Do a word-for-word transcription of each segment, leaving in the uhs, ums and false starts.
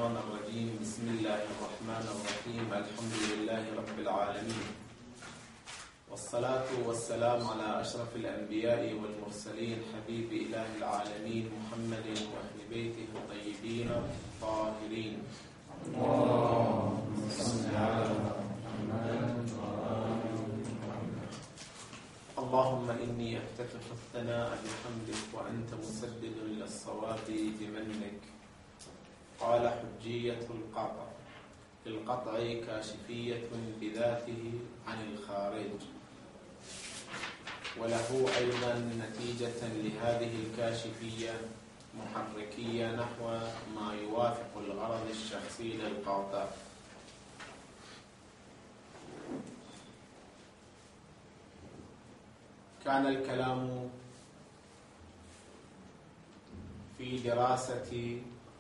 الشيطان الرجيم. بسم الله الرحمن الرحيم. الحمد لله رب العالمين، والصلاة والسلام على أشرف الأنبياء والمرسلين، حبيب إله العالمين محمد وأهل بيته الطيبين الطاهرين. اللهم صل على محمد. اللهم إني أفتتح الثناء بحمدك وأنت مسدد إلى الصواب بمنك. قال حجية القطع: القطع كاشفية بذاته عن الخارج، وله أيضا نتيجة لهذه الكاشفية محركية نحو ما يوافق الغرض الشخصي للقاطع. كان الكلام في دراسة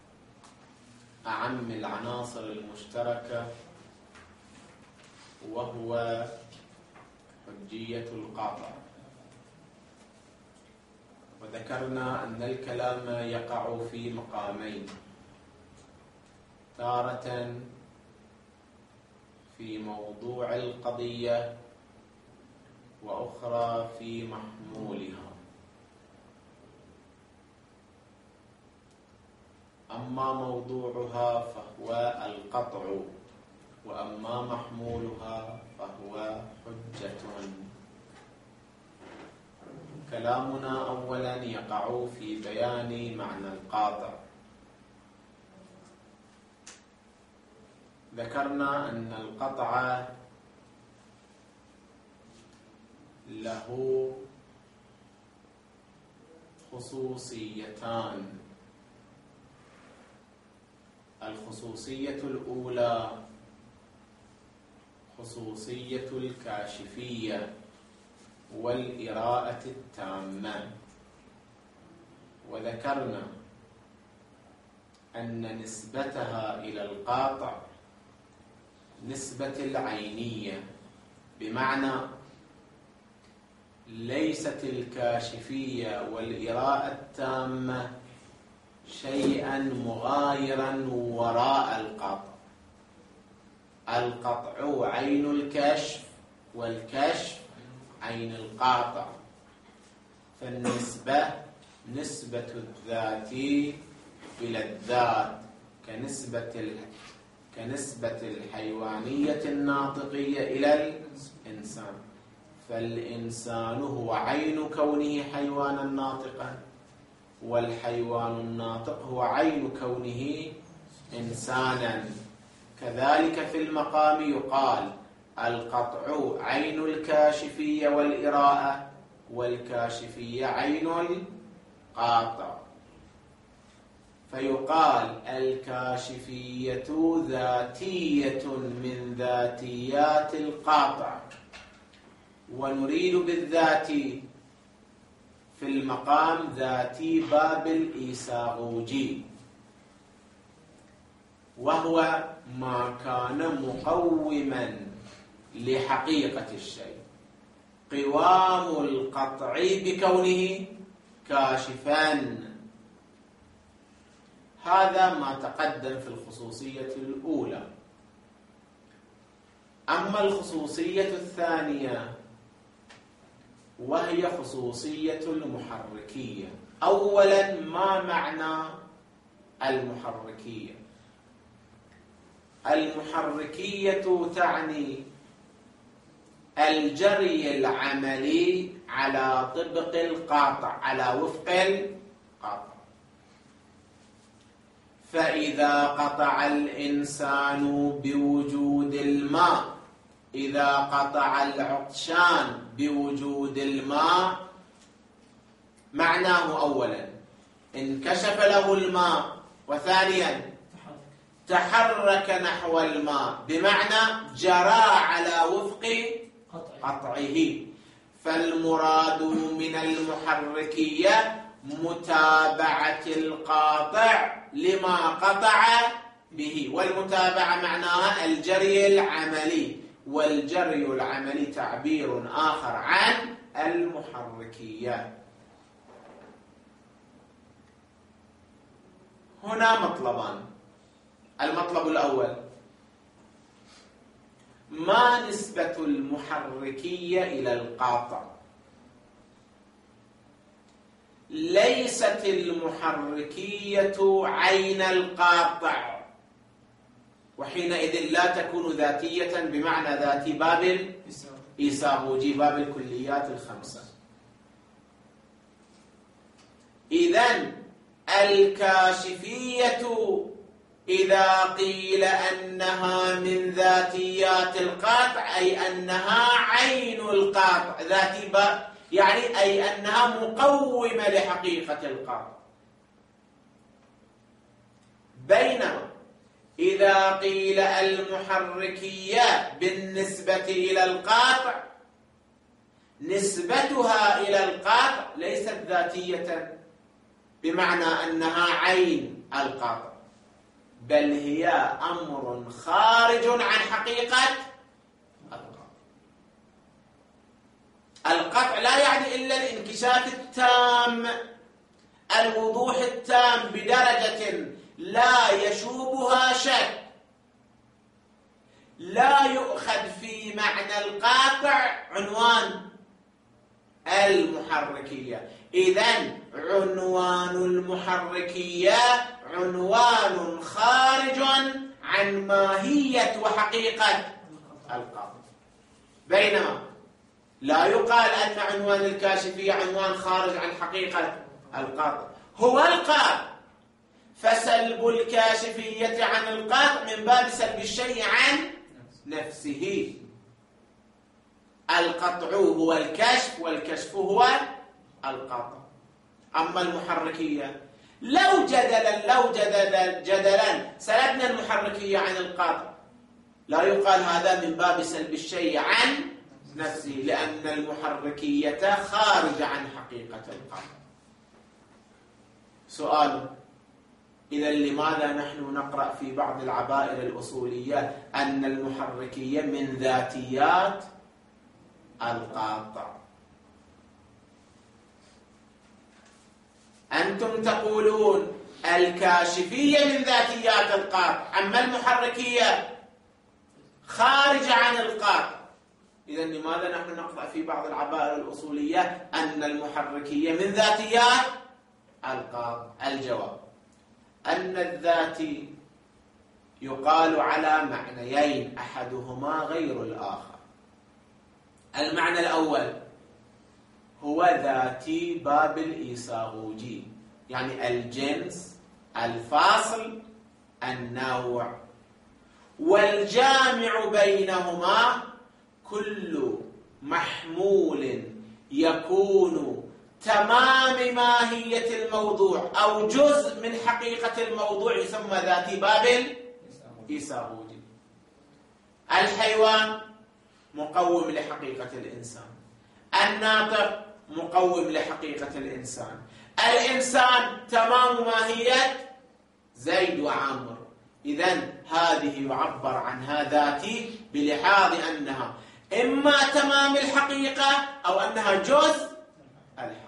أعم العناصر المشتركة، وهو حجية القاطع، وذكرنا أن الكلام يقع في مقامين: تارة في موضوع القضية، وأخرى في محمولها. أما موضوعها فهو القطع، وأما محمولها فهو حجة. كلامنا أولا يقع في بيان معنى القاطع. ذكرنا أن القطع له خصوصيتان. الخصوصية الأولى خصوصية الكاشفية والإراءة التامة، وذكرنا أن نسبتها إلى القاطع نسبة العينية، بمعنى ليست الكاشفية والإراءة التامة شيئا مغايرا وراء القطع. القطع عين الكشف، والكشف عين القاطع، فالنسبة نسبة الذات إلى الذات، كنسبة كنسبة الحيوانية الناطقية إلى الإنسان. فالإنسان هو عين كونه حيوانا ناطقا، والحيوان الناطق هو عين كونه إنسانا. كذلك في المقام يقال القطع عين الكاشفية والإراءة، والكاشفية عين القاطع. فيقال الكاشفية ذاتية من ذاتيات القاطع، ونريد بالذات في المقام ذاتي باب الإيساغوجي، وهو ما كان مقوما لحقيقة الشيء، قوام القطع بكونه كاشفا. هذا ما تقدم في الخصوصية الأولى. أما الخصوصية الثانية وهي خصوصية المحركية. أولا، ما معنى المحركية؟ المحركية تعني الجري العملي على طبق القاطع، على وفق القاطع. فإذا قطع الإنسان بوجود الماء، إذا قطع العطشان بوجود الماء، معناه أولا انكشف له الماء، وثانيا تحرك نحو الماء، بمعنى جرى على وفق قطعه. فالمراد من المحركية متابعة القاطع لما قطع به، والمتابعة معناها الجري العملي، والجري العملي تعبير آخر عن المحركية. هنا مطلبان: المطلب الأول: ما نسبة المحركية إلى القاطع؟ ليست المحركية عين القاطع، وحينئذ لا تكون ذاتية بمعنى ذات باب الإيساغوجي، باب الكليات الخمسة. إذن الكاشفية إذا قيل أنها من ذاتيات القاطع أي أنها عين القاطع، ذاتي باب يعني أي أنها مقومة لحقيقة القاطع. بينما إذا قيل المحركية بالنسبة إلى القاطع نسبتها إلى القاطع ليست ذاتية بمعنى أنها عين القاطع، بل هي أمر خارج عن حقيقة القاطع. القطع لا يعني إلا الانكشاف التام، الوضوح التام بدرجة لا يشوبها شك، لا يؤخذ في معنى القاطع عنوان المحركية. إذن عنوان المحركية عنوان خارج عن ماهية وحقيقة القاطع، بينما لا يقال أن عنوان الكاشفية عنوان خارج عن حقيقة القاطع، هو القاطع، فسلب الكاشفية عن القاطع من باب سلب الشيء عن نفسه. القطع هو الكشف والكشف هو القاطع. أما المحركية لو جدلا لو جدلا جدلا سلبنا المحركية عن القاطع، لا يقال هذا من باب سلب الشيء عن نفسه، لأن المحركية خارجة عن حقيقة القاطع. سؤال: إذا لماذا نحن نقرأ في بعض العبائر الأصولية أن المحركية من ذاتيات القاطع؟ أنتم تقولون الكاشفية من ذاتيات القاطع، أما المحركية خارجة عن القاطع. إذن لماذا نحن نقرأ في بعض العبائر الأصولية أن المحركية من ذاتيات القاطع؟ الجواب: أن الذاتي يقال على معنيين أحدهما غير الآخر. المعنى الأول هو ذاتي باب الإيساغوجي، يعني الجنس الفاصل النوع، والجامع بينهما كل محمول يكون تمام ماهية الموضوع أو جزء من حقيقة الموضوع يسمى ذاتي باب الإيساغوجي. الحيوان مقوم لحقيقة الإنسان، الناطق مقوم لحقيقة الإنسان، الإنسان تمام ماهية زيد وعمر. إذن هذه يعبر عنها ذاتي بلحاظ أنها إما تمام الحقيقة أو أنها جزء الحقيقة.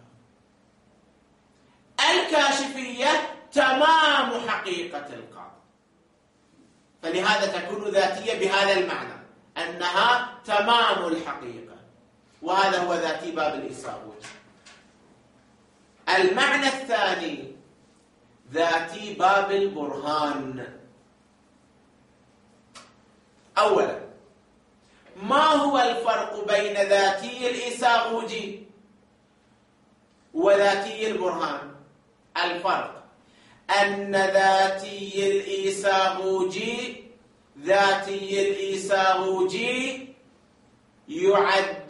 الكاشفية تمام حقيقة القاطع، فلهذا تكون ذاتية بهذا المعنى أنها تمام الحقيقة، وهذا هو ذاتي باب الإيساغوجي. المعنى الثاني ذاتي باب البرهان. أولا، ما هو الفرق بين ذاتي الإيساغوجي وذاتي البرهان؟ الفرق أن ذاتي الإيساغوجي ذاتي الإيساغوجي يعد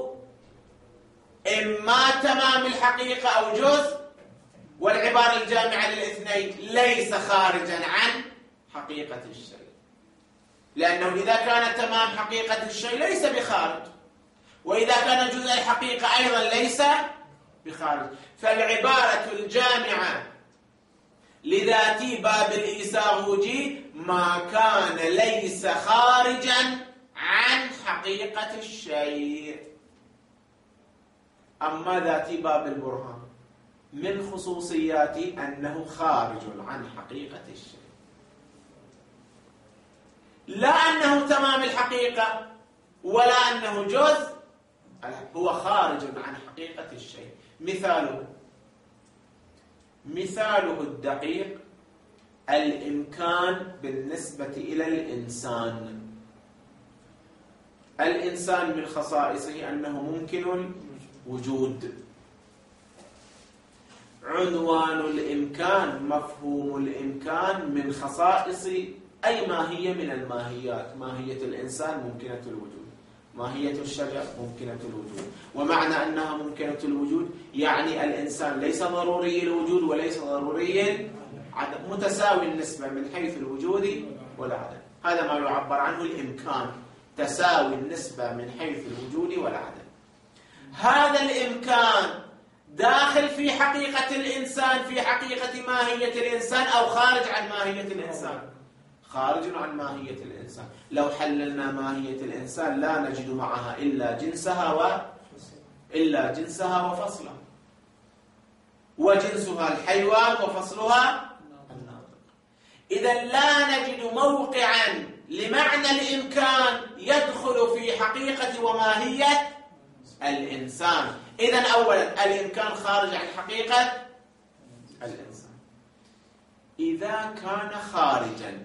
إما تمام الحقيقة أو جزء، والعبارة الجامعة للاثنين ليس خارجا عن حقيقة الشيء، لأنه إذا كان تمام حقيقة الشيء ليس بخارج، وإذا كان جزء الحقيقة أيضا ليس بخارج. فالعبارة الجامعة لذاتي باب الإيساغوجي ما كان ليس خارجا عن حقيقة الشيء. أما ذاتي باب البرهان من خصوصياته أنه خارج عن حقيقة الشيء، لا أنه تمام الحقيقة ولا أنه جزء، هو خارج عن حقيقة الشيء. مثاله مثاله الدقيق الإمكان بالنسبة إلى الإنسان. الإنسان من خصائصه أنه ممكن الوجود. عنوان الإمكان، مفهوم الإمكان، من خصائص أي ماهية من الماهيات. ماهية الإنسان ممكنة الوجود، ماهية الشجر ممكنة الوجود. ومعنى أنها ممكنة الوجود يعني الإنسان ليس ضروري الوجود وليس ضروري عدم، متساوي النسبة من حيث الوجود والعدم. هذا ما يعبر عنه الإمكان، تساوي النسبة من حيث الوجود والعدم. هذا الإمكان داخل في حقيقة الإنسان، في حقيقة ماهية الإنسان، أو خارج عن ماهية الإنسان؟ خارج عن ماهية الإنسان. لو حللنا ماهية الإنسان لا نجد معها إلا جنسها و إلا جنسها وفصلها، وجنسها الحيوان وفصلها الناطق. إذا لا نجد موقعا لمعنى الإمكان يدخل في حقيقة وماهية الإنسان. إذا أولا الإمكان خارج عن حقيقة الإنسان. إذا كان خارجا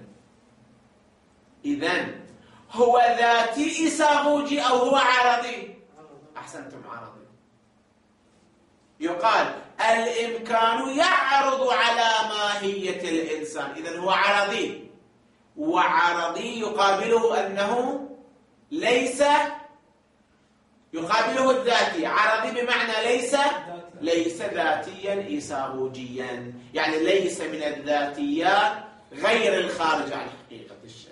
إذن هو ذاتي إساغوجي أو هو عرضي؟ أحسنتم، عرضي. يقال الإمكان يعرض على ماهية الإنسان، إذن هو عرضي. وعرضي يقابله أنه ليس، يقابله الذاتي. عرضي بمعنى ليس ليس ذاتيا إساغوجيا، يعني ليس من الذاتيات غير الخارج عن حقيقة الشيء.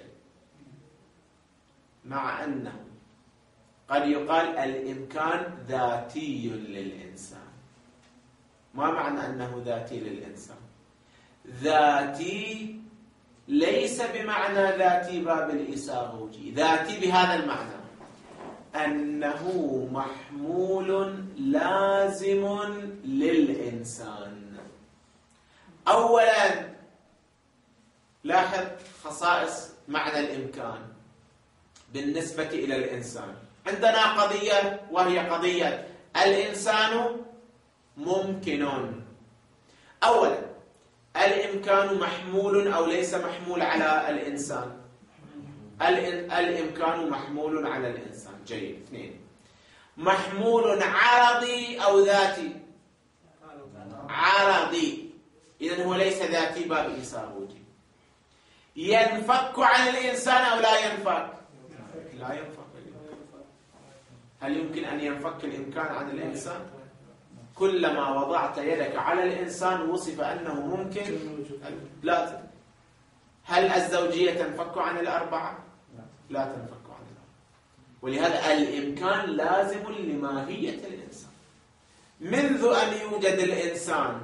مع أنه قد يقال الإمكان ذاتي للإنسان. ما معنى أنه ذاتي للإنسان؟ ذاتي ليس بمعنى ذاتي باب الإساغوجي، ذاتي بهذا المعنى أنه محمول لازم للإنسان. أولا لاحظ خصائص معنى الإمكان بالنسبة إلى الإنسان. عندنا قضية وهي قضية الإنسان ممكن. أولا الإمكان محمول أو ليس محمول على الإنسان؟ الإمكان محمول على الإنسان. جيد. اثنين، محمول عرضي أو ذاتي؟ عرضي. إذن هو ليس ذاتي باب إساغوجي. ينفك عن الإنسان أو لا ينفك؟ لا ينفك. هل يمكن أن ينفك الإمكان عن الإنسان؟ كلما وضعت يدك على الإنسان وصف أنه ممكن. لا. هل الزوجية تنفك عن الأربعة؟ لا تنفك عن الأربعة. ولهذا الإمكان لازم لماهية الإنسان. منذ أن يوجد الإنسان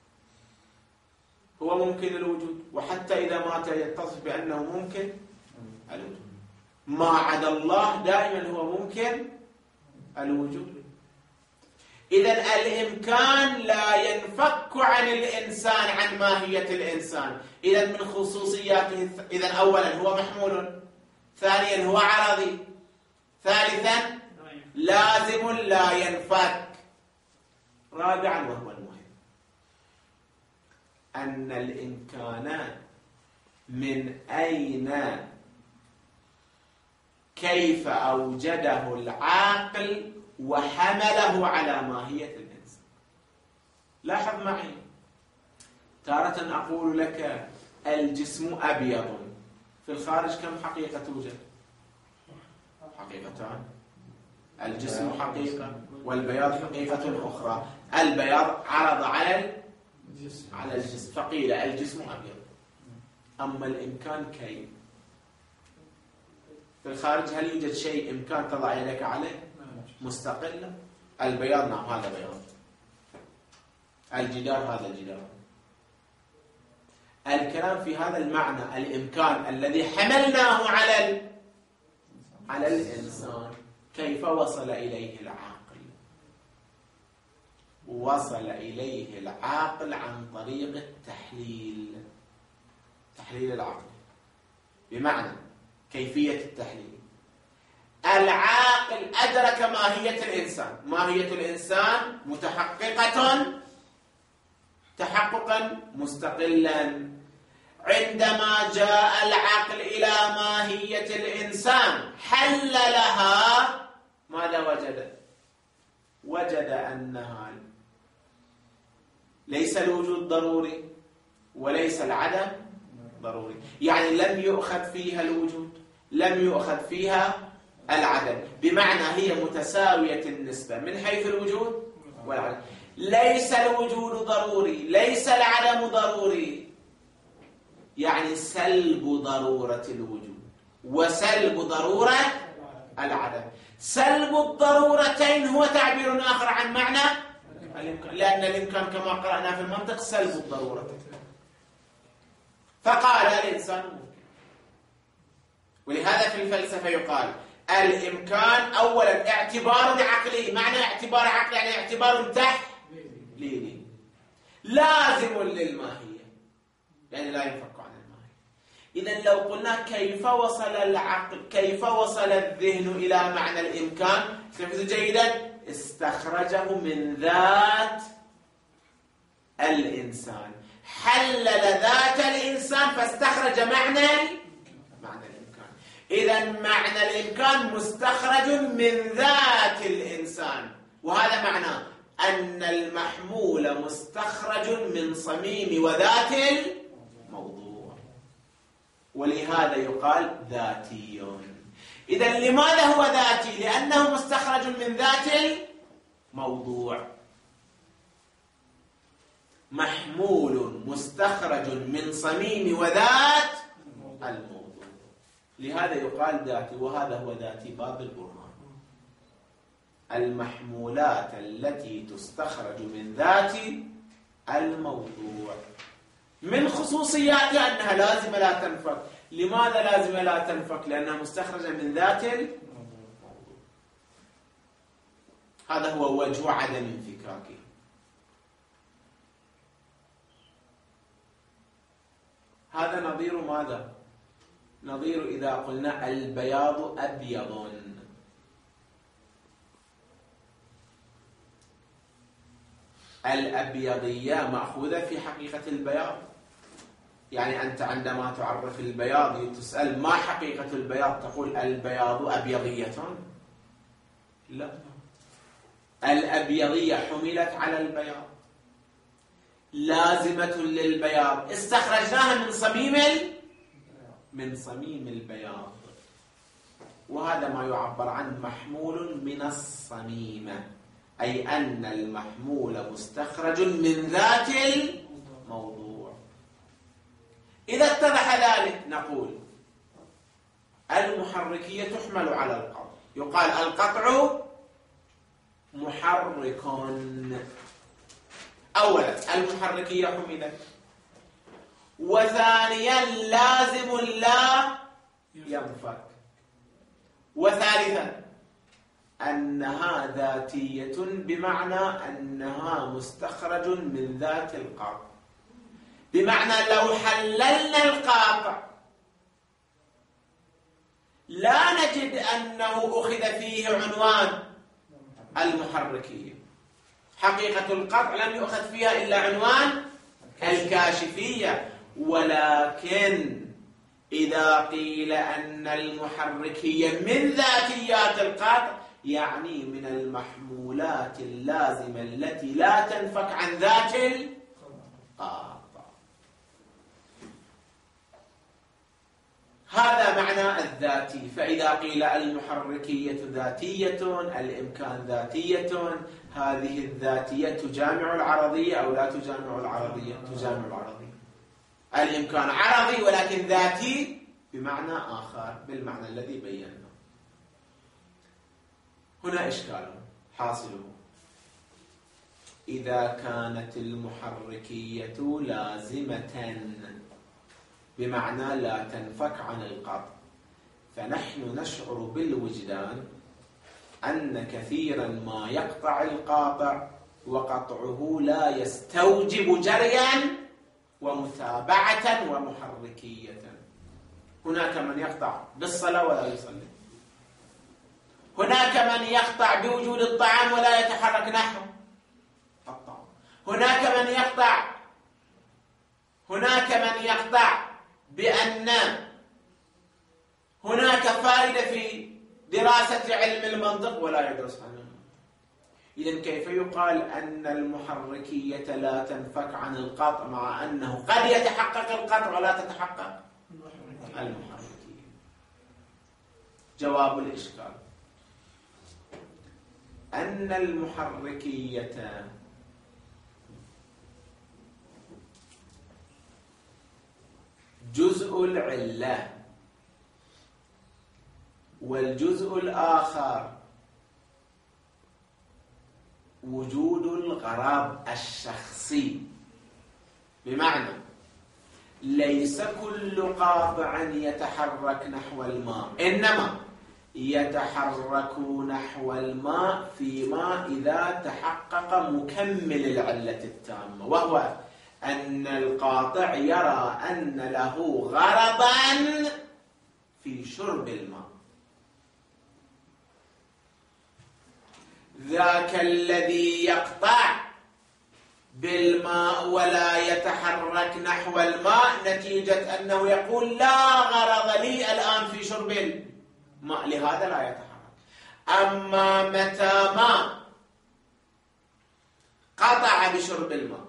هو ممكن الوجود، وحتى إذا مات يتصف بأنه ممكن الوجود. ما عدا الله دائما هو ممكن الوجود. إذن الإمكان لا ينفك عن الإنسان عن ماهية الإنسان. إذن من خصوصياته، إذن أولا هو محمول، ثانيا هو عرضي، ثالثا لازم لا ينفك، رابعا وهو المهم أن الإمكان من أين كيف أوجده العاقل وحمله على ماهية الإنسان. لاحظ معي، تارة أقول لك الجسم أبيض، في الخارج كم حقيقة توجد؟ حقيقتان. الجسم حقيقة والبياض حقيقة أخرى. البياض عرض على على الجسم فقيل الجسم أبيض. أما الإمكان كيف؟ في الخارج هل يوجد شيء إمكان تضع يدك عليه مستقلا؟ البياض نعم هذا بياض، الجدار هذا الجدار. الكلام في هذا المعنى الإمكان الذي حملناه على على الإنسان. كيف وصل إليه العاقل؟ وصل إليه العاقل عن طريق التحليل، تحليل العقل. بمعنى كيفية التحليل. العاقل أدرك ماهية الإنسان. ماهية الإنسان متحققة تحققا مستقلا. عندما جاء العقل إلى ماهية الإنسان حل لها، ماذا وجد؟ وجد أنها ليس الوجود ضروري وليس العدم ضروري، يعني لم يؤخذ فيها الوجود، لم يؤخذ فيها العدم، بمعنى هي متساوية النسبة من حيث الوجود والعدم. ليس الوجود ضروري، ليس العدم ضروري، يعني سلب ضرورة الوجود وسلب ضرورة العدم. سلب الضرورتين هو تعبير آخر عن معنى الإمكان، لأن الإمكان كما قرأنا في المنطق سلب الضرورتين. فقال الإنسان ممكن. ولهذا في الفلسفة يقال الإمكان أولا اعتبار عقلي. معنى اعتبار عقلي يعني اعتبار تحليلي لازم للماهية، يعني لا ينفك عن الماهية. إذن لو قلنا كيف وصل العقل، كيف وصل الذهن إلى معنى الإمكان، تنفذ جيدا، استخرجه من ذات الإنسان، حلل ذات الإنسان فاستخرج معنى معنى الإمكان. إذن معنى الإمكان مستخرج من ذات الإنسان، وهذا معناه أن المحمول مستخرج من صميم وذات الموضوع، ولهذا يقال ذاتي. إذن لماذا هو ذاتي؟ لأنه مستخرج من ذات الموضوع. محمول مستخرج من صميم وذات الموضوع، لهذا يقال ذاتي، وهذا هو ذاتي باب البرهان. المحمولات التي تستخرج من ذات الموضوع. من خصوصياتها أنها لازمة لا تنفك. لماذا لازمة لا تنفك؟ لأنها مستخرجة من ذات الموضوع. هذا هو وجه عدم انفكاكه. هذا نظير ماذا؟ نظير إذا قلنا البياض أبيض. الأبيضية مأخوذة في حقيقة البياض، يعني أنت عندما تعرف البياض تسأل ما حقيقة البياض، تقول البياض أبيضية. لا، الأبيضية حملت على البياض، لازمة للبياض، استخرجناها من صميم من صميم البياض، وهذا ما يعبر عن محمول من الصميمة، أي أن المحمول مستخرج من ذات الموضوع. إذا اتضح ذلك نقول المحركية تحمل على القطع. يقال القطع محرك. أولا المحركية حملت، وثانيا لازم لا ينفك، وثالثا أنها ذاتية بمعنى أنها مستخرج من ذات القاطع، بمعنى لو حللنا القاطع لا نجد أنه أخذ فيه عنوان المحركية. حقيقة القطع لم يؤخذ فيها إلا عنوان الكاشفية، ولكن إذا قيل أن المحركية من ذاتيات القطع يعني من المحمولات اللازمة التي لا تنفك عن ذات القاطع. هذا معنى الذاتي. فإذا قيل المحركية ذاتية، الإمكان ذاتية، هذه الذاتية تجامع العرضية أو لا تجامع العرضية؟ تجامع العرضية. الإمكان عرضي ولكن ذاتي بمعنى آخر، بالمعنى الذي بينا. هنا إشكال حاصله: إذا كانت المحركية لازمة بمعنى لا تنفك عن القطع، فنحن نشعر بالوجدان أن كثيرا ما يقطع القاطع وقطعه لا يستوجب جريا ومتابعة ومحركية. هناك من يقطع بالصلاة ولا يصلي، هناك من يقطع بوجود الطعام ولا يتحرك نحو الطعام، هناك من يقطع هناك من يقطع بأن هناك فائدة في دراسة علم المنطق ولا يدرس عنه. إذن كيف يقال أن المحركية لا تنفك عن القطع مع أنه قد يتحقق القطع ولا تتحقق المحركية؟ جواب الإشكال أن المحركية جزء العلة، والجزء الآخر وجود الغرض الشخصي. بمعنى ليس كل قاطع يتحرك نحو الماء، إنما يتحرك نحو الماء فيما إذا تحقق مكمل العلة التامة، وهو أن القاطع يرى أن له غرضا في شرب الماء. ذاك الذي يقطع بالماء ولا يتحرك نحو الماء نتيجة أنه يقول لا غرض لي الآن في شرب الماء، لهذا لا يتحرك. أما متى ما قطع بشرب الماء،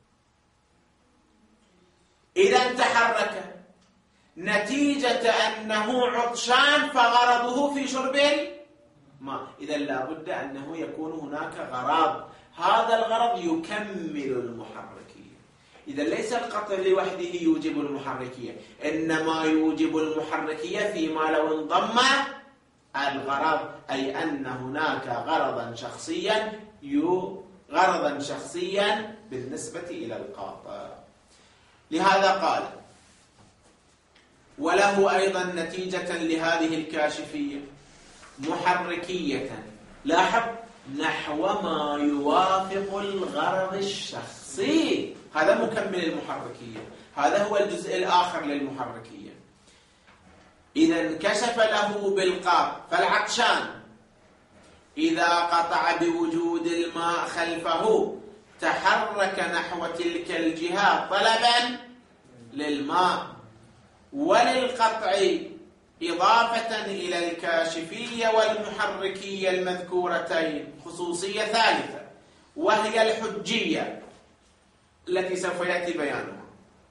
إذا تحرك نتيجة أنه عطشان فغرضه في شرب الماء، إذا لابد أنه يكون هناك غرض، هذا الغرض يكمل المحركية. إذا ليس القطع لوحده يوجب المحركية، إنما يوجب المحركية فيما لو انضم الغرض، أي أن هناك غرضا شخصيا غرضا شخصيا بالنسبة إلى القاطع. لهذا قال وله أيضا نتيجة لهذه الكاشفية محركية، لاحظ، نحو ما يوافق الغرض الشخصي، هذا مكمل المحركية، هذا هو الجزء الآخر للمحركية. إذا انكشف له بالقاطع، فالعطشان إذا قطع بوجود الماء خلفه تحرك نحو تلك الجهة طلبا للماء، وللقطع إضافة إلى الكاشفية والمحركية المذكورتين خصوصية ثالثة، وهي الحجية التي سوف يأتي بيانها.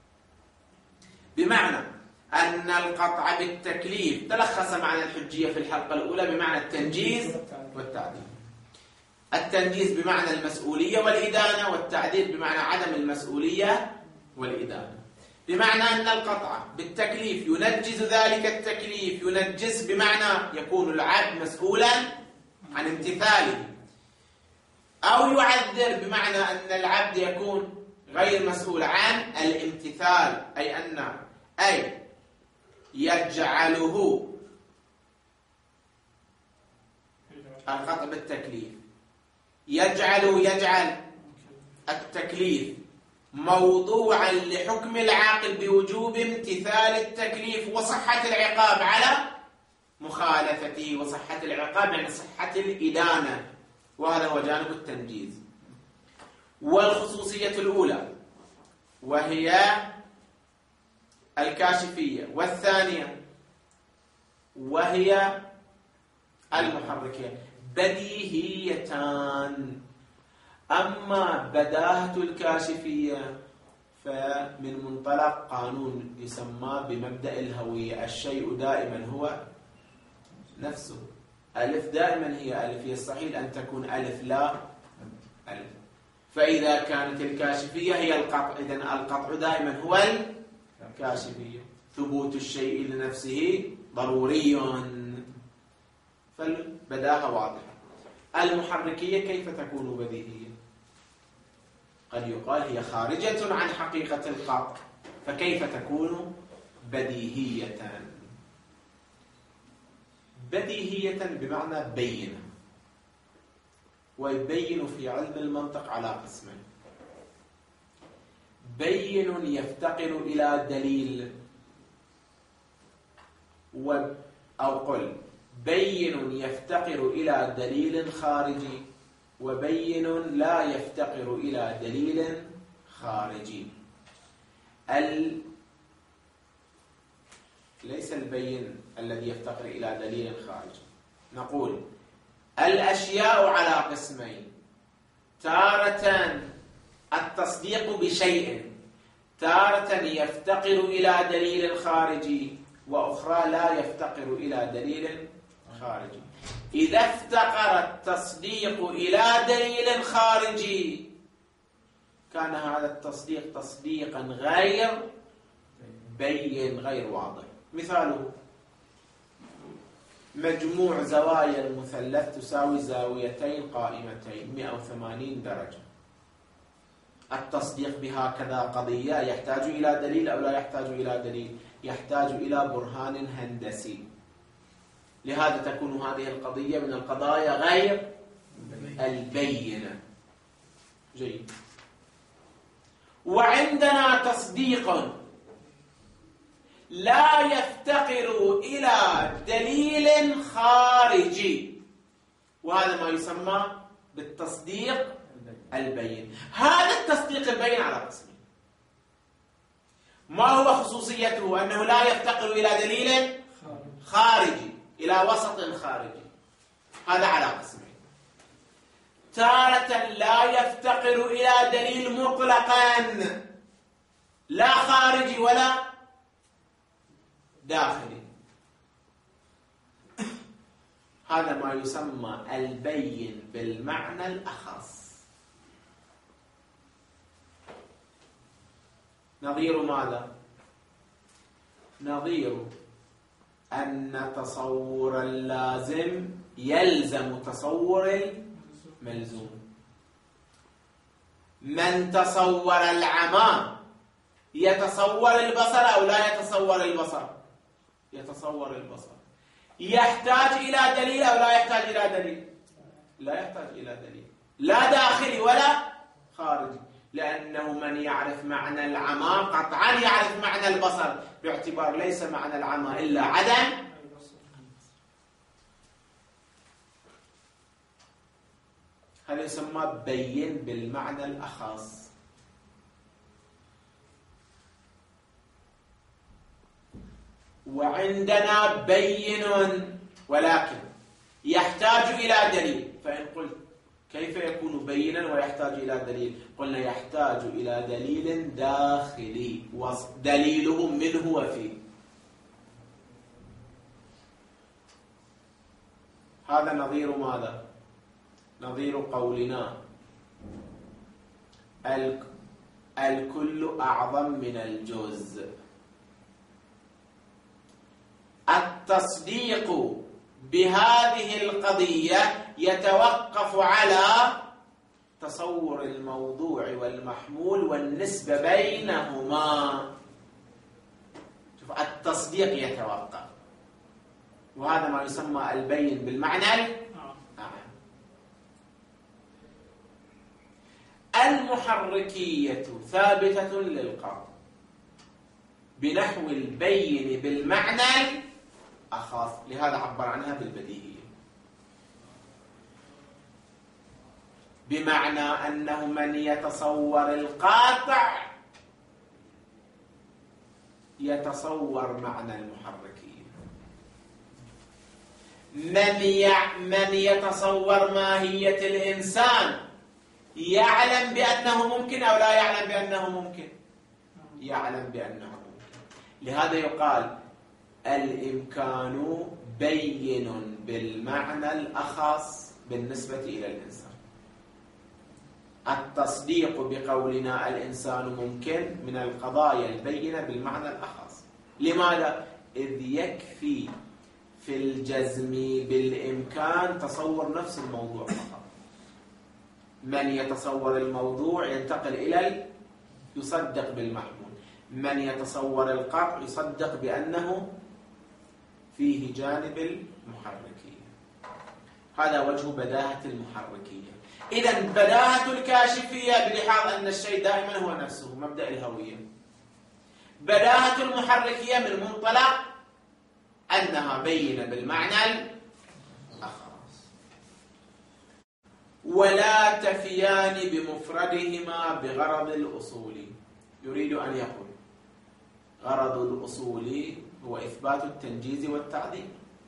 بمعنى أن القطع بالتكليف تلخص معنى الحجية في الحلقة الأولى بمعنى التنجيز والتعديل. التنجيز بمعنى المسؤولية والإدانة، والتعديل بمعنى عدم المسؤولية والإدانة. بمعنى أن القطع بالتكليف ينجز ذلك التكليف، ينجز بمعنى يكون العبد مسؤولا عن امتثاله، أو يعذر بمعنى أن العبد يكون غير مسؤول عن الامتثال، أي أن أي يجعله القطع بالتكليف يجعل يجعل التكليف موضوعا لحكم العاقل بوجوب امتثال التكليف وصحة العقاب على مخالفته، وصحة العقاب يعني صحة الإدانة، وهذا هو جانب التنجيز. والخصوصية الأولى وهي الكاشفية، والثانية وهي المحركية، بديهيتان. أما بداهة الكاشفية فمن منطلق قانون يسمى بمبدأ الهوية، الشيء دائما هو نفسه، ألف دائما هي ألف، يستحيل أن تكون ألف لا ألف. فإذا كانت الكاشفية هي القطع، إذن القطع دائما هو الكاشفية. ثبوت الشيء لنفسه ضروري، فالبداهة واضحة. المحركية كيف تكون بديهية؟ قد يقال هي خارجة عن حقيقة القطع، فكيف تكون بديهية؟ بديهية بمعنى بينة، ويبين في علم المنطق على قسمين: بين يفتقر إلى دليل، و أو قل بين يفتقر إلى دليل خارجي وبين لا يفتقر إلى دليل خارجي. ال... ليس البين الذي يفتقر إلى دليل خارجي. نقول الأشياء على قسمين: تارة التصديق بشيء، تارة يفتقر إلى دليل خارجي، وأخرى لا يفتقر إلى دليل خارجي. إذا افتقر التصديق إلى دليل خارجي كان هذا التصديق تصديقا غير بين غير واضح. مثاله: مجموع زوايا المثلث تساوي زاويتين قائمتين مئة وثمانين درجة. التصديق بهكذا قضية يحتاج إلى دليل أو لا يحتاج إلى دليل؟ يحتاج إلى برهان هندسي. لهذا تكون هذه القضية من القضايا غير البينة. جيد. وعندنا تصديق لا يفتقر إلى دليل خارجي، وهذا ما يسمى بالتصديق البين. هذا التصديق البين على قسمين: ما هو خصوصيته؟ أنه لا يفتقر إلى دليل خارجي، إلى وسط خارجي. هذا على قسمين: تارة لا يفتقر إلى دليل مطلقا، لا خارجي ولا داخلي. هذا ما يسمى البين بالمعنى الأخص. نظير ماذا؟ نظير أن تصور اللازم يلزم تصور الملزوم. من تصور العمى يتصور البصر أو لا يتصور البصر؟ يتصور البصر. يحتاج إلى دليل أو لا يحتاج إلى دليل؟ لا يحتاج إلى دليل، لا داخلي ولا خارجي، لأنه من يعرف معنى العمى قطعا يعرف معنى البصر، باعتبار ليس معنى العمى إلا عدم. هذا يسمى بين بالمعنى الأخص. وعندنا بين ولكن يحتاج إلى دليل. فإن قلت كيف يكون بينا ويحتاج إلى دليل؟ قلنا يحتاج إلى دليل داخلي دليله منه وفيه. هذا نظير ماذا؟ نظير قولنا الكل أعظم من الجزء. التصديق بهذه القضية يتوقف على تصور الموضوع والمحمول والنسبة بينهما. شوف، التصديق يتوقف، وهذا ما يسمى البين بالمعنى. المحركية ثابتة للقرض بنحو البين بالمعنى الأخص، لهذا عبر عنها بالبديهية، بمعنى أنه من يتصور القاطع يتصور معنى المحركية، من يع... من يتصور ماهية الإنسان يعلم بأنه ممكن أو لا يعلم بأنه ممكن؟ يعلم بأنه ممكن. لهذا يقال الإمكان بين بالمعنى الأخص بالنسبة إلى الإنسان. التصديق بقولنا الإنسان ممكن من القضايا البينة بالمعنى الأخص. لماذا؟ إذ يكفي في الجزم بالإمكان تصور نفس الموضوع فقط. من يتصور الموضوع ينتقل إلى يصدق بالمحمول، من يتصور القطع يصدق بأنه فيه جانب المحركية. هذا وجه بداهة المحركية. إذن بداهة الكاشفية بلحاظ أن الشيء دائما هو نفسه، مبدأ الهوية. بداهة المحركية من منطلق أنها بينة بالمعنى الأخص. ولا تفيان بمفردهما بغرض الأصول. يريد أن يقول غرض الأصول هو إثبات التنجيز والتعظيم،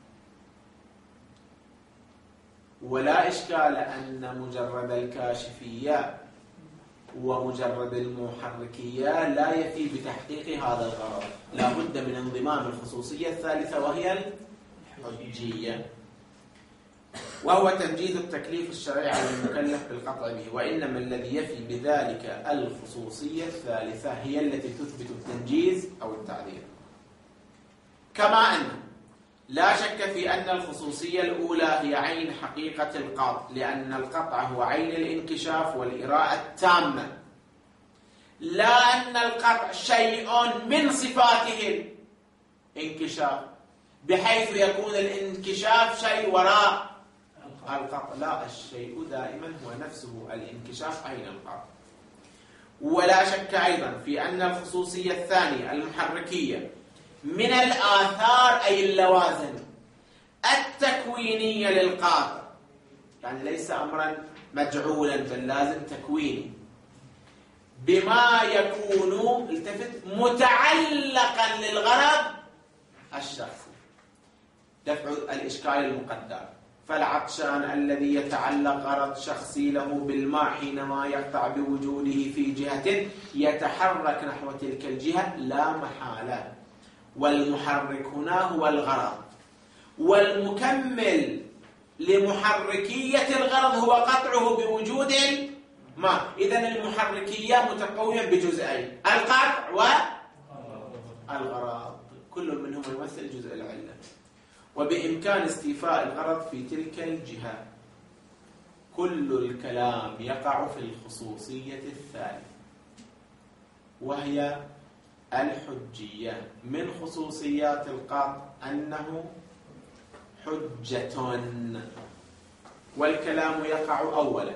ولا إشكال أن مجرد الكاشفية ومجرد المحركية لا يفي بتحقيق هذا الغرض، لا بد من انضمام الخصوصية الثالثة وهي الحجية، وهو تنجيز التكليف الشرعي على المكلف بالقطع به. وإنما الذي يفي بذلك الخصوصية الثالثة هي التي تثبت التنجيز أو التعذير. كما أن لا شك في أن الخصوصية الأولى هي عين حقيقة القطع، لأن القطع هو عين الانكشاف والإراءة التامة، لا أن القطع شيء من صفاته الانكشاف بحيث يكون الانكشاف شيء وراء القطع، لا، الشيء دائما هو نفسه الانكشاف عين القطع. ولا شك أيضا في أن الخصوصية الثانية المحركية من الآثار أي اللوازم التكوينية للقاطع، يعني ليس أمرا مجعولا بل لازم تكويني، بما يكون التفت متعلقا للغرض الشخصي، دفع الإشكال المقدر. فالعطشان الذي يتعلق غرض شخصي له بالماء حينما يقطع بوجوده في جهة يتحرك نحو تلك الجهة لا محالة، والمحرك هنا هو الغرض، والمكمل لمحركية الغرض هو قطعه بوجود الماء. إذن المحركية متقوية بجزئين، القطع والغرض، كل منهم يمثل جزء العلة، وبإمكان استيفاء الغرض في تلك الجهة. كل الكلام يقع في الخصوصية الثالثة وهي الحجية. من خصوصيات القطع أنه حجة، والكلام يقع أولا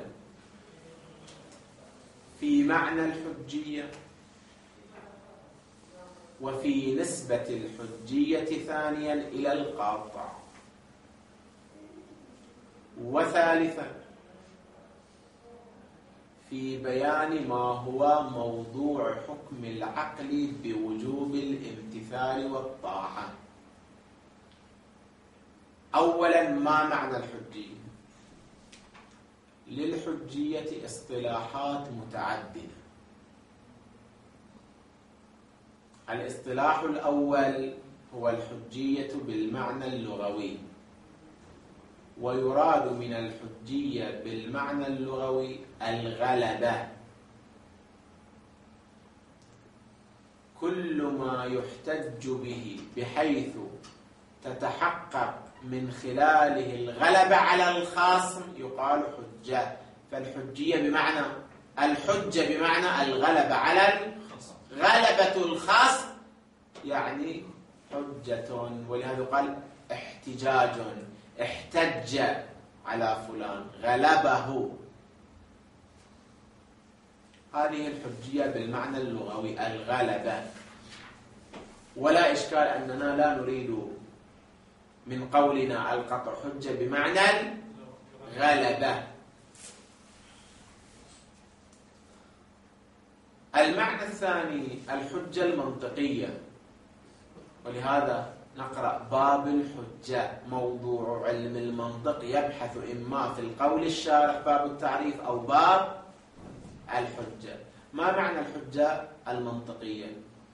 في معنى الحجية، وفي نسبة الحجية ثانيا إلى القاطع، وثالثا في بيان ما هو موضوع حكم العقل بوجوب الامتثال والطاعة. أولا، ما معنى الحجية؟ للحجية اصطلاحات متعددة. الاصطلاح الأول هو الحجية بالمعنى اللغوي، ويراد من الحجية بالمعنى اللغوي الغلبة، كل ما يحتج به بحيث تتحقق من خلاله الغلبة على الخاصم يقال حجة. فالحجية بمعنى الحجة بمعنى الغلبة على غلبة الخاصم، يعني حجة، ولهذا قال احتجاج، احتج على فلان، غلبه. هذه الحجية بالمعنى اللغوي الغلبة. ولا إشكال أننا لا نريد من قولنا القطع حجة بمعنى الغلبة. المعنى الثاني الحجة المنطقية، ولهذا نقرأ باب الحجة. موضوع علم المنطق يبحث إما في القول الشارح باب التعريف أو باب الحجة. ما معنى الحجة المنطقية؟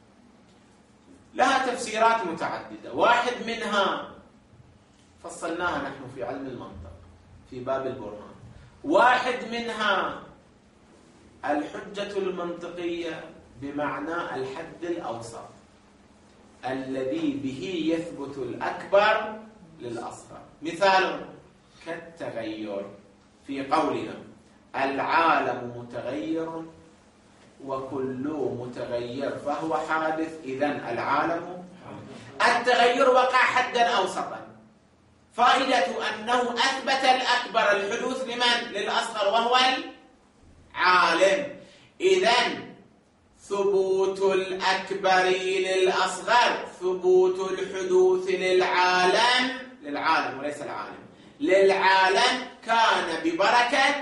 لها تفسيرات متعددة، واحد منها فصلناها نحن في علم المنطق في باب البرهان. واحد منها الحجة المنطقية بمعنى الحد الأوسط الذي به يثبت الأكبر للأصغر. مثال كالتغير في قولنا العالم متغير وكل متغير فهو حادث، إذن العالم التغير وقع حدا أوسطا، فائدة أنه أثبت الأكبر الحدوث لمن؟ للأصغر وهو العالم. إذن ثبوت الأكبر للأصغر ثبوت الحدوث الحدوث للعالم للعالم وليس العالم للعالم كان ببركة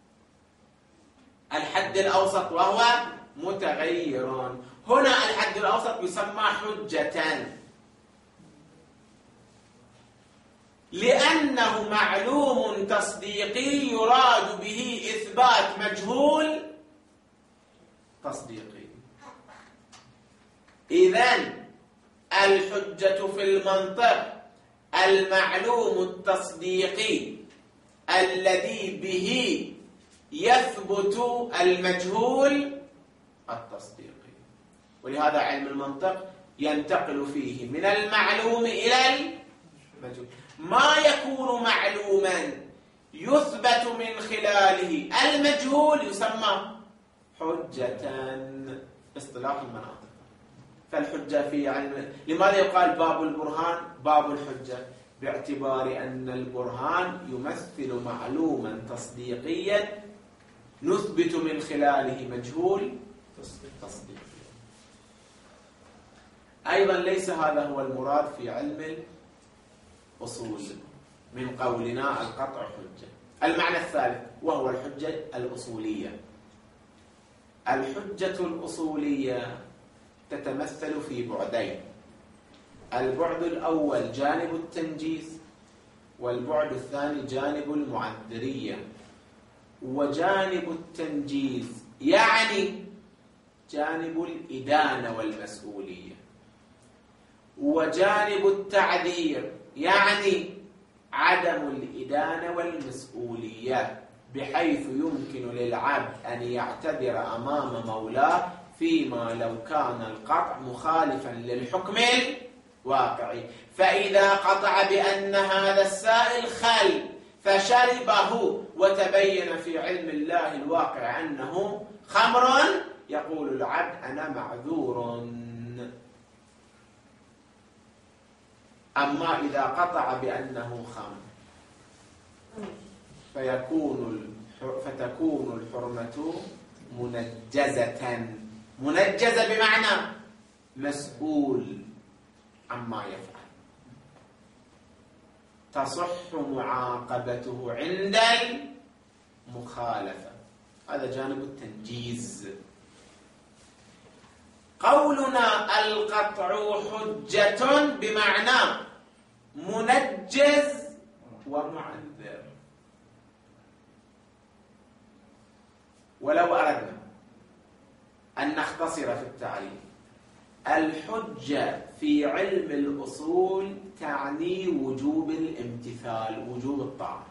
الحد الأوسط وهو متغير. هنا الحد الأوسط يسمى حجة لأنه معلوم تصديقي يراد به إثبات مجهول تصديقي. إذن الحجة في المنطق المعلوم التصديقي الذي به يثبت المجهول التصديقي. ولهذا علم المنطق ينتقل فيه من المعلوم إلى المجهول. ما يكون معلوما يثبت من خلاله المجهول يسمى حجة باصطلاح المناطق. فالحجة في علم، لماذا يقال باب البرهان باب الحجة؟ باعتبار أن البرهان يمثل معلوما تصديقيا نثبت من خلاله مجهول تصديقي. أيضا ليس هذا هو المراد في علم الأصول من قولنا القطع حجة. المعنى الثالث وهو الحجة الأصولية. الحجة الأصولية تتمثل في بعدين: البعد الأول جانب التنجيز، والبعد الثاني جانب المعذرية. وجانب التنجيز يعني جانب الإدانة والمسؤولية، وجانب التعذير يعني عدم الإدانة والمسؤولية، بحيث يمكن للعبد أن يعتذر أمام مولاه فيما لو كان القطع مخالفا للحكم الواقعي. فإذا قطع بأن هذا السائل خل فشربه وتبين في علم الله الواقع أنه خمر، يقول العبد أنا معذور. أما إذا قطع بأنه خمر فيكون فتكون الحرمة منجزة. منجزة بمعنى مسؤول عما يفعل، تصح معاقبته عند المخالفة. هذا جانب التنجيز. قولنا القطع حجة بمعنى منجز ومعذر. ولو أردنا أن نختصر في التعريف، الحجة في علم الأصول تعني وجوب الامتثال، وجوب الطاعة.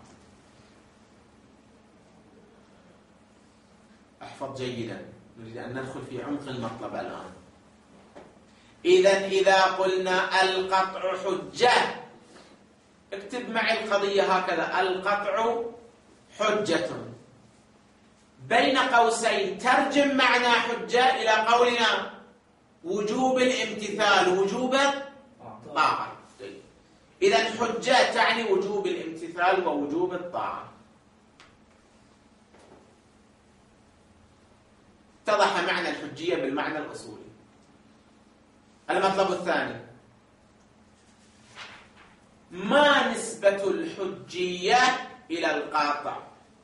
احفظ جيدا، نريد أن ندخل في عمق المطلب الآن. إذن إذا قلنا القطع حجة، اكتب معي القضية هكذا: القطع حجة، بين قوسين ترجم معنى حجة إلى قولنا وجوب الامتثال، وجوب الطاعة. إذن حجة تعني وجوب الامتثال ووجوب الطاعة. اتضح معنى الحجية بالمعنى الأصولي. المطلب الثاني: ما نسبة الحجية إلى القاطع؟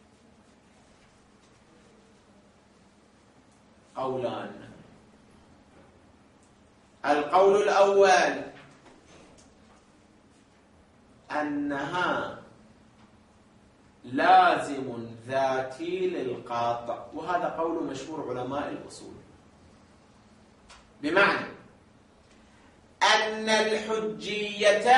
قولان. القول الأول أنها لازم ذاتي للقاطع، وهذا قول مشهور علماء الأصول، بمعنى أن الحجية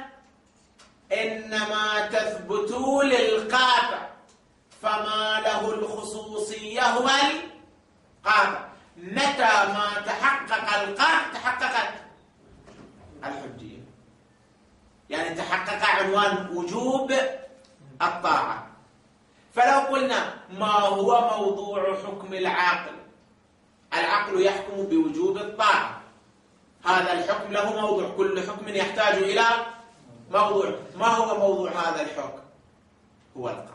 إنما تثبت للقاطع، فما له الخصوصية هو القاطع. متى ما تحقق القاطع تحققت الحجية، يعني تحقق عنوان وجوب الطاعة. فلو قلنا ما هو موضوع حكم العاقل، العقل يحكم بوجوب الطاعة، هذا الحكم له موضوع، كل حكم يحتاج إلى موضوع. ما هو موضوع هذا الحكم؟ هو القطع.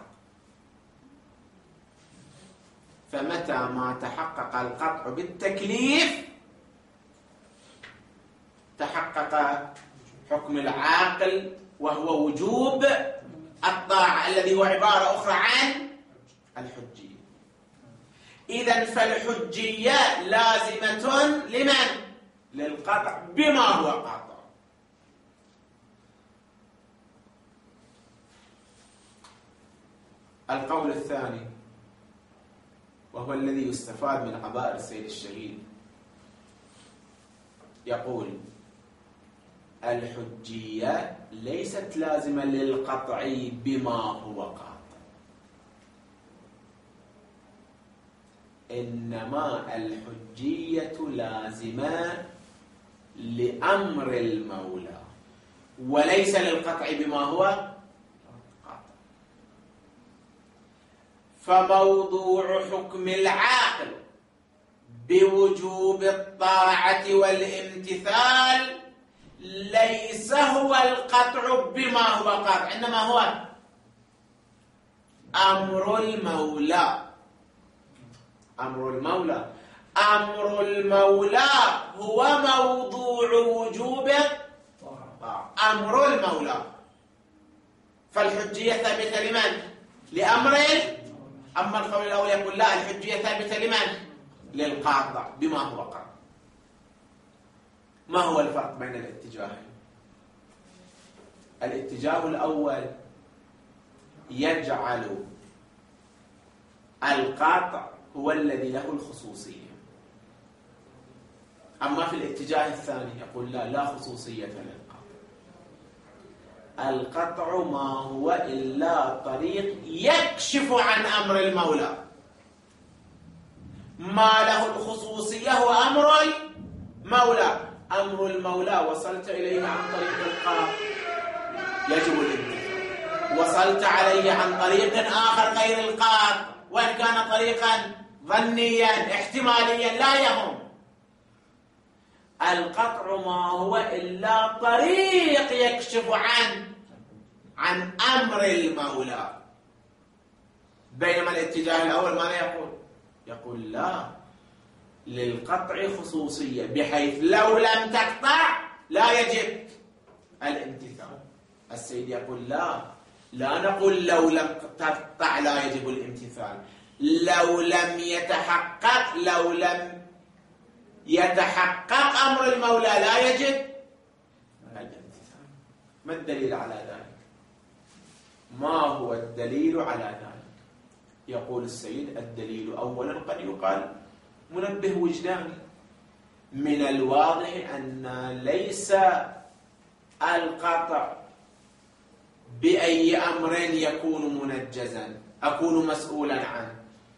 فمتى ما تحقق القطع بالتكليف تحقق حكم العاقل وهو وجوب الطاعة الذي هو عبارة أخرى عن الحجية. إذن فالحجية لازمة لمن؟ للقطع بما هو قاطع. القول الثاني وهو الذي يستفاد من عبائر السيد الشهيد يقول الحجية ليست لازمة للقطع بما هو قاطع، إنما الحجية لازمة لأمر المولى وليس للقطع بما هو قاطع. فموضوع حكم العاقل بوجوب الطاعة والامتثال ليس هو القطع بما هو قاطع، إنما هو أمر المولى. أمر المولى أمر المولى هو موضوع وجوب الطاعة، أمر المولى. فالحجية ثابتة لمن؟ لأمر. أما القول الأول يقول لا، الحجية ثابتة لمن؟ للقاطع بما هو قاطع. ما هو الفرق بين الاتجاهين؟ الاتجاه الأول يجعل القاطع هو الذي له الخصوصية، أما في الاتجاه الثاني يقول لا لا خصوصية للقاطع. القطع ما هو إلا طريق يكشف عن أمر المولى، ما له الخصوصية هو أمر المولى. أمر المولى وصلت إليه عن طريق القاطع يجب الامتثال، وصلت عليه عن طريق آخر غير القاطع وإن كان طريقا ظنيا احتماليا لا يهم. القطع ما هو إلا طريق يكشف عن عن أمر المولى. بينما الاتجاه الأول ماذا يقول؟ يقول لا، للقطع خصوصية بحيث لو لم تقطع لا يجب الامتثال. السيد يقول لا، لا نقول لو لم تقطع لا يجب الامتثال، لو لم يتحقق لو لم يتحقق أمر المولى لا يجب الامتثال. ما الدليل على ذلك؟ ما هو الدليل على ذلك؟ يقول السيد الدليل أولا قد يقال منبه وجداني. من الواضح أن ليس القطع بأي أمر يكون منجزا أكون مسؤولا عنه.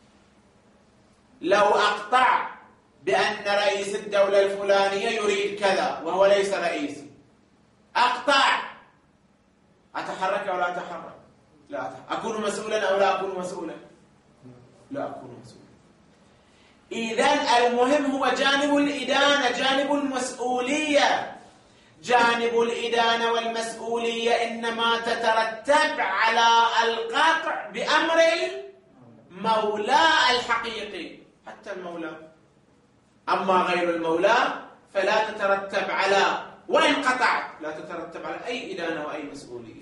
لو أقطع بأن رئيس الدولة الفلانية يريد كذا وهو ليس رئيسي، أقطع، أتحرك أو لا أتحرك؟ لا أتحرك. أكون مسؤولا أو لا أكون مسؤولا؟ لا أكون مسؤولا. إذن المهم هو جانب الإدانة، جانب المسؤولية. جانب الإدانة والمسؤولية إنما تترتب على القطع بأمر المولى الحقيقي، حتى المولى. أما غير المولى فلا تترتب على، وإن قطعت لا تترتب على أي إدانة وأي مسؤولية.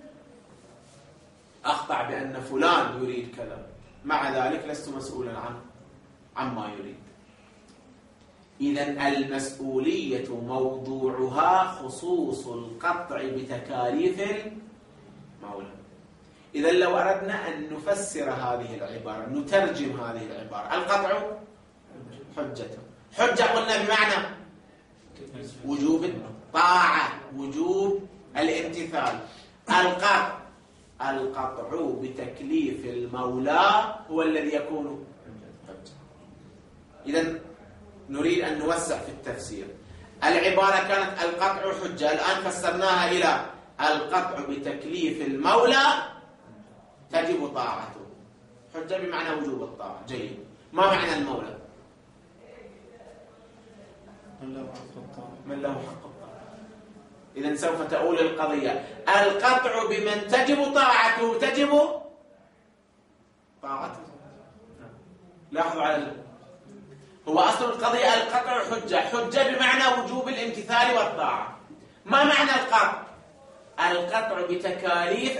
أقطع بأن فلان يريد كذا، مع ذلك لست مسؤولا عنه عما يريد. إذن المسؤولية موضوعها خصوص القطع بتكاليف المولى. إذن لو أردنا أن نفسر هذه العبارة، نترجم هذه العبارة، القطع حجة. حجة قلنا بمعنى وجوب الطاعة، وجوب الامتثال. القطع القطع بتكليف المولى هو الذي يكون حجة. إذن نريد أن نوسع في التفسير. العبارة كانت القطع حجة، الآن فسرناها إلى القطع بتكليف المولى تجب طاعته. حجة بمعنى وجوب الطاعة. جيد. ما معنى المولى؟ من له حق الطاعة. إذن سوف تؤول القضية القطع بمن تجب طاعته تجب طاعته. لاحظوا على ال... هو أصل القضية القطع حجة، حجة بمعنى وجوب الامتثال والطاعة. ما معنى القطع؟ القطع بتكاليف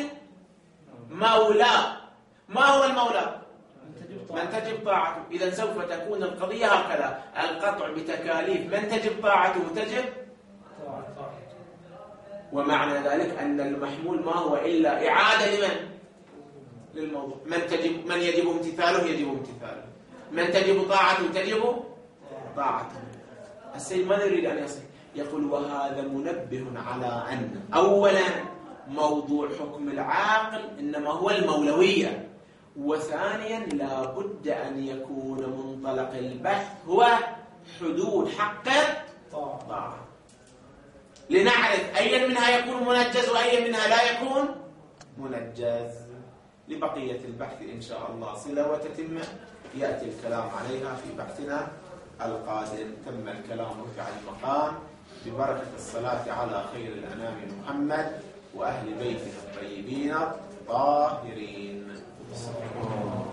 المولى. ما هو المولى؟ من تجب طاعته. إذا سوف تكون القضية هكذا، القطع بتكاليف من تجب طاعته تجب طاعته. ومعنى ذلك أن المحمول ما هو إلا إعادة لمن؟ للموضوع. من تجب من يجب امتثاله يجب امتثاله، من تجب طاعته تجب طاعته. السيد ماذا يريد أن يصل؟ يقول وهذا منبه على أن أولا موضوع حكم العاقل إنما هو المولوية، وثانيا لا بد أن يكون منطلق البحث هو حدود حق الطاعة، لنعرف أي منها يكون منجز وأي منها لا يكون منجز. لبقية البحث إن شاء الله صلة وتتمة يأتي الكلام عليها في بحثنا القادم. تم الكلام رفع المقام ببركة الصلاة على خير الأنام محمد وأهل بيته الطيبين الطاهرين.